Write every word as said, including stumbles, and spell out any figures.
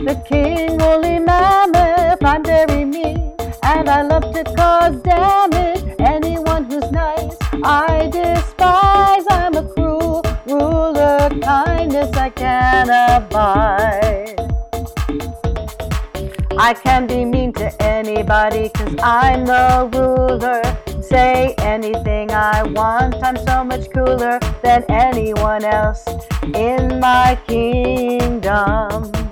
The king, woolly mammoth, I'm very mean, and I love to cause damage. Anyone who's nice, I despise. I'm a cruel ruler, kindness I can't abide. I can be mean to anybody, cause I'm the ruler. Say anything I want, I'm so much cooler than anyone else in my kingdom.